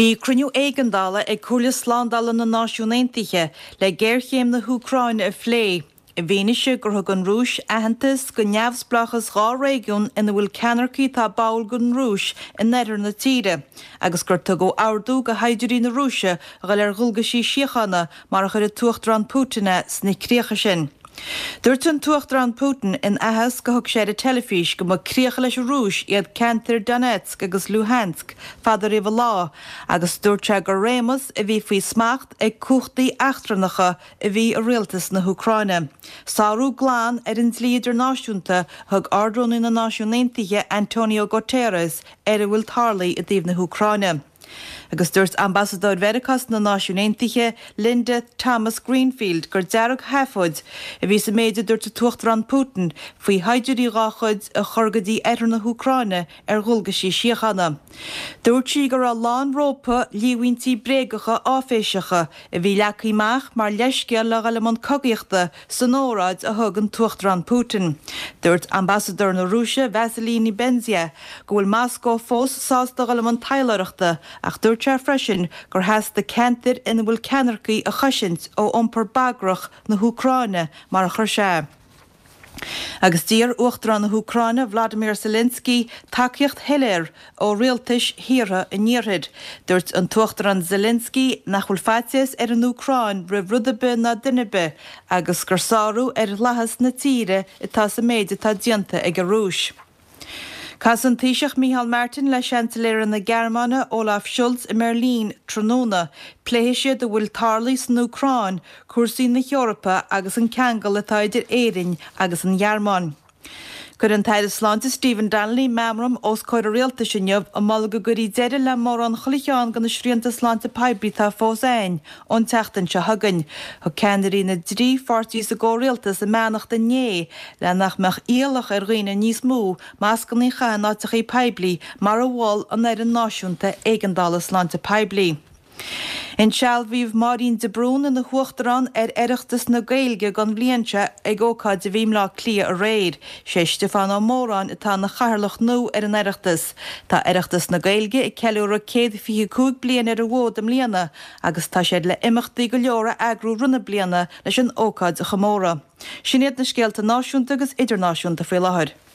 Bhí cruniú éigeandála ag cúla sláándála na náisiúnaontaithe le géirchéim na Húcráine a phlé. I bhíneise gur thug an rúis aitheantas go neamhsplachas gá réigiún ina bhfuil ceanarcaí tá bail go an rúis in neidir na tíre, agus gur tugó ardú go haidirí na rúise a gáil ar ghulgasí siochanna mar a chuir tuachtarán Pútaine sna críocha sin. Dúirt an tuachtarán Putin in ahas go thug sé a telefís go mar críocha leis rúis iad Cantar Donetsk agus Luhansk fadar riomh lá, agus dúirte gur rémas a bhí faoi smacht ag cúchtaí achtranacha a bhí a rialtas na Húcráine. Sáú gláán ar an líidir náisiúnta thug ardrón na náisiúnaontaithe Antonio Guterres ar a bhfuil tarlaí a dtíobh na Húcráine. Agus dúirt ambassador Veracas na náisiúnaontaithe Linda Thomas Greenfield gur dearg heafod a bhí sa méidir dúirt a tuachtarán Putin faoi haidirí ráchuid a chorgadí ar na Húcráine ar ghulgasí siochanna. Dúirt sí gur a lán rópa líhaintí bréagacha áféiseacha a bhí lecaíach mar leisce le galamon cogaíochta san óráid a thug an tuachtarán Putin. Dúirt ambassador na Rúise Vasilini Benzia go bhfuil Moscow fós sásta galamon taileireachta ach dúirt freisin gur heas de Cantar ina bhfuil ceanarcaí a chaisint ó iompar bagrach na Húcráine mar a chur sé. Agus dír uachtarán na Húcráine Vladimir Zelensky takeíocht heiléir ó rialtais híre in níorthaid. Dúirt an tuachtarán Zelensky nach bhfuil fáitíos ar an Ucráin roimh rudabe na duine agus gur sáú ar lehas na tíre atá sa méide tá dianta ag a rúis. Cas an taoiseach Micheál Martin le chanceléir na Gearmáine Olaf Scholz i Merlín tróna, pléise do bhfuil tarlaí san Ucráin, cuasaí na Eorpa agus an ceangal atá idir Éireann agus an Gearmáin. Gur an taid sláinte Stephen Donnelly memram os coir a rialta sinneamh a mala go gurí deidir le mór an cholaán gan na sríanta sláinte Paibrí tá fós éin ón teachtain se hagann. Thug ceanirí na drí fortí sa gó rialta sa meannach den né le nach meach íalach ar roiine níos mú más gan í chaan áiteach í Paibrí mar a bháil an éir an náisiúnta éigeandála sláinte Paibrí. In seall bhíh Marín de Brún in na Huachtarán ar iireachtas na Gaeilge gan bblianta ag ócáid de bhím lá clia a réir, sé Stefán Ó Mórán atá na charlach nó ar an iireachtas. Tá iireachtas na Gaeilge i ceúra 125 blian ar a bhód am líana, agus tá sé le imachtaí go leora agrú runna bliana leis an ócáid a chamóra. Sin iad na scéalta náisiúnta agus idirnáisiúnta faoi láthair.